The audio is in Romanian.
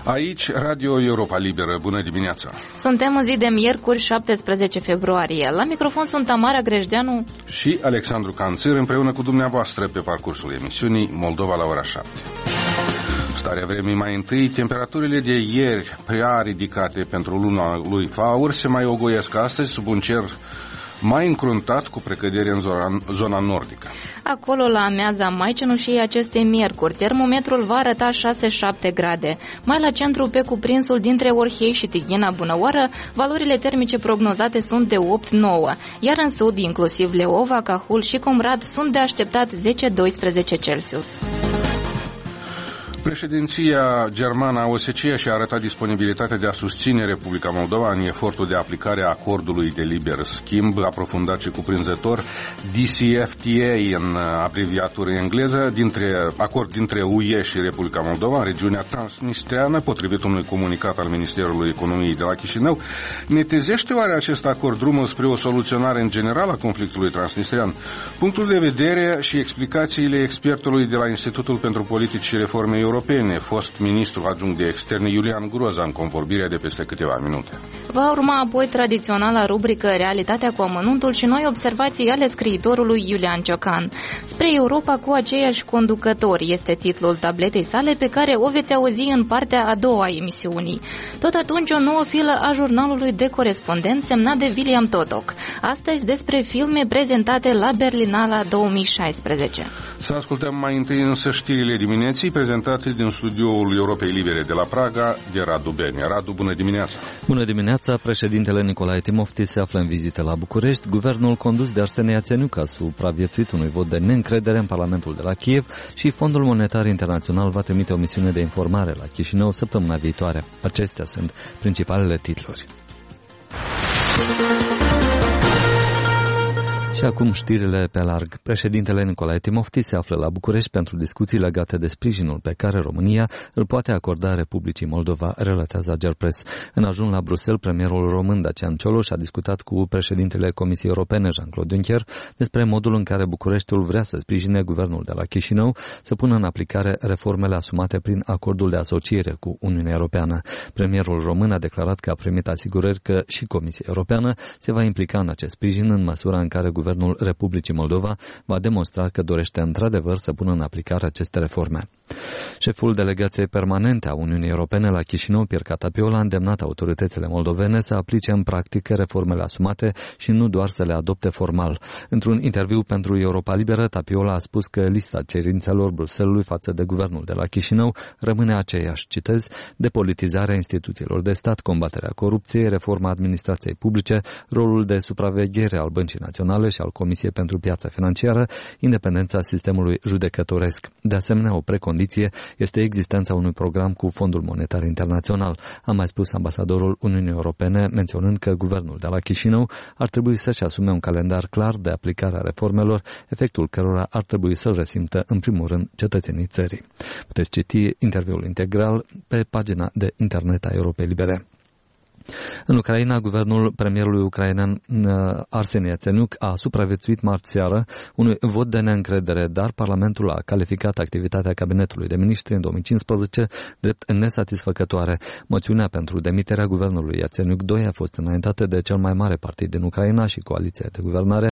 Aici, Radio Europa Liberă. Bună dimineața! Suntem în zi de miercuri, 17 februarie. La microfon sunt Tamara Grejdeanu și Alexandru Canțir, împreună cu dumneavoastră pe parcursul emisiunii Moldova la ora 7. Starea vremii mai întâi, temperaturile de ieri prea ridicate pentru luna lui Faur se mai ogoiesc astăzi sub un cer mai încruntat cu precădere în zona nordică. Acolo, la amiaza Mai Cenușii acestei miercuri, termometrul va arăta 6-7 grade. Mai la centru, pe cuprinsul dintre Orhei și Tighina Bunăoară, valorile termice prognozate sunt de 8-9, iar în sud, inclusiv Leova, Cahul și Comrat, sunt de așteptat 10-12 Celsius. Președinția germană a OSCE și-a arătat disponibilitatea de a susține Republica Moldova în efortul de aplicare a acordului de liber schimb, aprofundat și cuprinzător, DCFTA în abreviatură engleză, acord dintre UE și Republica Moldova, în regiunea transnistreană, potrivit unui comunicat al Ministerului Economiei de la Chișinău. Netezește oare acest acord drumul spre o soluționare în general a conflictului transnistrean? Punctul de vedere și explicațiile expertului de la Institutul pentru Politici și Reforme Europene, fost ministru adjunct de externe Iulian Groza, în convorbirea de peste câteva minute. Va urma apoi tradiționala rubrică Realitatea cu amănuntul și noi observații ale scriitorului Iulian Ciocan. Spre Europa cu aceiași conducători este titlul tabletei sale, pe care o veți auzi în partea a doua a emisiunii. Tot atunci, o nouă filă a jurnalului de corespondent semnat de William Totoc. Astăzi despre filme prezentate la Berlinala 2016. Să ascultăm mai întâi însă știrile dimineții prezentate din studioul Europei Libere de la Praga, de Radu Bene. Radu, bună dimineața! Bună dimineața! Președintele Nicolae Timofti se află în vizită la București. Guvernul condus de Arsenie Iatsenuc a supraviețuit unui vot de neîncredere în Parlamentul de la Kiev și Fondul Monetar Internațional va trimite o misiune de informare la Chișinău săptămâna viitoare. Acestea sunt principalele titluri. Și acum știrile pe larg. Președintele Nicolae Timofti se află la București pentru discuții legate de sprijinul pe care România îl poate acorda Republicii Moldova, relatează Agerpres. În ajun la Bruxelles, premierul român Dacian Cioloș a discutat cu președintele Comisiei Europene Jean-Claude Juncker despre modul în care Bucureștiul vrea să sprijine guvernul de la Chișinău să pună în aplicare reformele asumate prin acordul de asociere cu Uniunea Europeană. Premierul român a declarat că a primit asigurări că și Comisia Europeană se va implica în acest sprijin în măsura în care Guvernul Republicii Moldova va demonstra că dorește într-adevăr să pună în aplicare aceste reforme. Șeful delegației permanente a Uniunii Europene la Chișinău, Pierre Catapiola, a îndemnat autoritățile moldovene să aplice în practică reformele asumate și nu doar să le adopte formal. Într-un interviu pentru Europa Liberă, Tapiola a spus că lista cerințelor Bruxellesului față de guvernul de la Chișinău rămâne aceeași, citez, depolitizarea instituțiilor de stat, combaterea corupției, reforma administrației publice, rolul de supraveghere al Băncii Naționale și al Comisiei pentru Piața Financiară, independența sistemului judecătoresc. De asemenea, o precondiție este existența unui program cu Fondul Monetar Internațional, a mai spus ambasadorul Uniunii Europene, menționând că guvernul de la Chișinău ar trebui să-și asume un calendar clar de aplicare a reformelor, efectul cărora ar trebui să-l resimtă în primul rând cetățenii țării. Puteți citi interviul integral pe pagina de internet a Europei Libere. În Ucraina, guvernul premierului ucrainean Arsenie Iatsenuc a supraviețuit marți seară unui vot de neîncredere, dar Parlamentul a calificat activitatea cabinetului de miniștri în 2015 drept nesatisfăcătoare. Moțiunea pentru demiterea guvernului Iatsenuc II a fost înaintată de cel mai mare partid din Ucraina și coaliția de guvernare,